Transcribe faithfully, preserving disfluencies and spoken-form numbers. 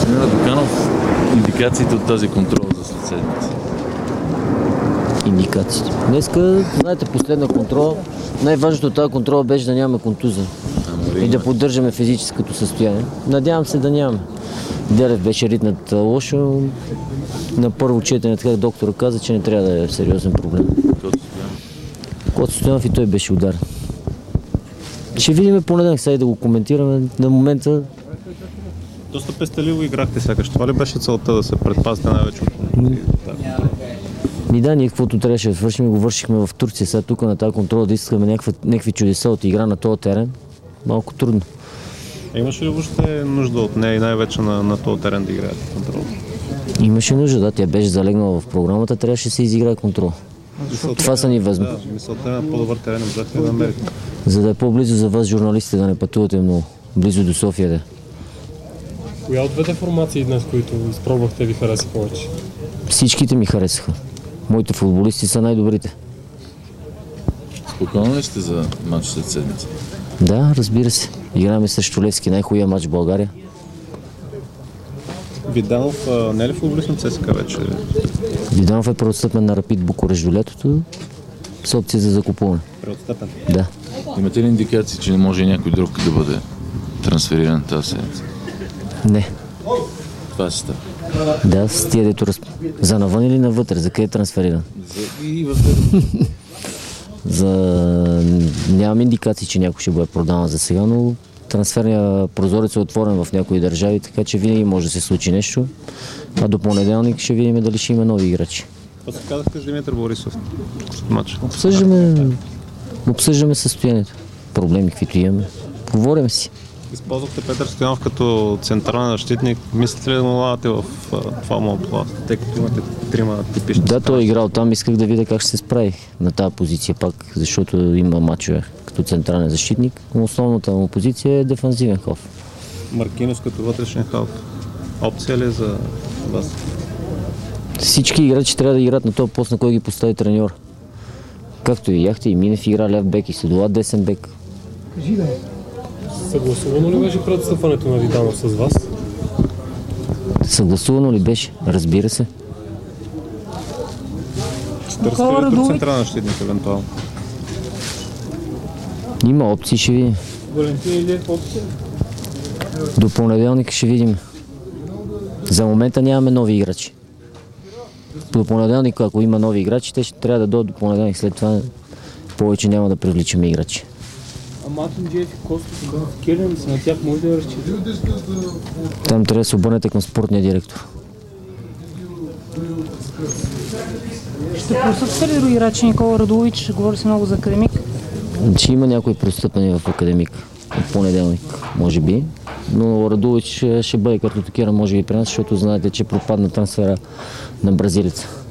Тренер Дуканов, индикациите от тази контрола за след седмица. Индикациите. Днеска, знаете, последна контрола. Най-важното от тази контрола беше да нямаме контузия. Ама, И да поддържаме физическото състояние. Надявам се да нямаме. Делев беше ритнат лошо. На първо четене, така доктора каза, че не трябва да е сериозен проблем. Коцо Стоянов и той беше ударен. Ще видим понеделник, сега и да го коментираме. На момента... Доста пестеливо играхте сякаш. Това ли беше целта, да се предпазите най-вече от Ми да, ние каквото трябваше да свършим, го вършихме в Турция. Сега тук на тази контрола да искаме някакви, някакви чудеса от игра на този терен. Малко трудно. Имаше ли въобще нужда от нея и най-вече на, на този терен да играете контрол? Имаше нужда, да. Тя беше залегнала в програмата, трябваше да се изиграе контрол. Мисълта, Това са ни възможно. Да, мисълта на по-добър терен можахте да намерите. За да е по-близо за вас, журналистите, да не пътувате много. Близо до София да. Коя от двете формации днес, които изпробвахте, ви хареса повече? Всичките ми харесаха. Моите футболисти са най-добрите. Спокойно ли сте за матч след седмица? Да, разбира се. Играме срещу Левски, най-хубавия матч в България. Виданов не е ли футболист на ЦСКА вече? Виданов е преотстъпен на Рапид Букурещ до лятото с опция за закупуване. Преотстъпен? Да. Имате ли индикации, че не може някой друг да бъде трансфериран тази седмица? Не. Това си става. Да, с тия дето разп... За навън или навътре? За къде е трансфериран? За... И в За... Нямам индикации, че някой ще бъде продаван за сега, но трансферният прозорец е отворен в някои държави, така че винаги може да се случи нещо. А до понеделник ще видим дали ще има нови играчи. Това се казахте с Димитър Борисов след матча. Обсъждаме, обсъждаме състоянието. Проблеми, каквито имаме. Говорим си. Използвахте Петър Стоянов като централен защитник. Мислите ли да му влагате в това му пласт, тъй като имате трима типични? Да, той е играл там, исках да видя как ще се справи на тази позиция пак, защото има мачове като централен защитник. Но основната му позиция е дефанзивен халф. Маркинос като вътрешен халф. Опция ли е за вас? Всички играчи трябва да играят на този пост, на кой ги постави треньор. Както и Яхте, и Минев игра ляв бек, и Седола десен бек. Съгласувано ли беше преотстъпването на Виданов с вас? Съгласувано ли беше? Разбира се. Ще търсите ли друг централен защитник евентуално? Има опции, ще видим. Валентин Илиев опция? До понеделник ще видим. За момента нямаме нови играчи. До понеделник, ако има нови играчи, те ще трябва да дойдат до понеделник. След това повече няма да привличаме играчи. А Мартин Джеф и Костов са бяха в Кирен, са на тях може да разчитате? Там трябва да се обърнете към спортния директор. Ще присъства ли други играчи? Никола Радулович, говори се много за Академик. Ще има някои престъпени в Академик от понеделник, може би. Но Радулович ще бъде картотекиран, може би при нас, защото знаете, че пропадна трансфера на бразилеца.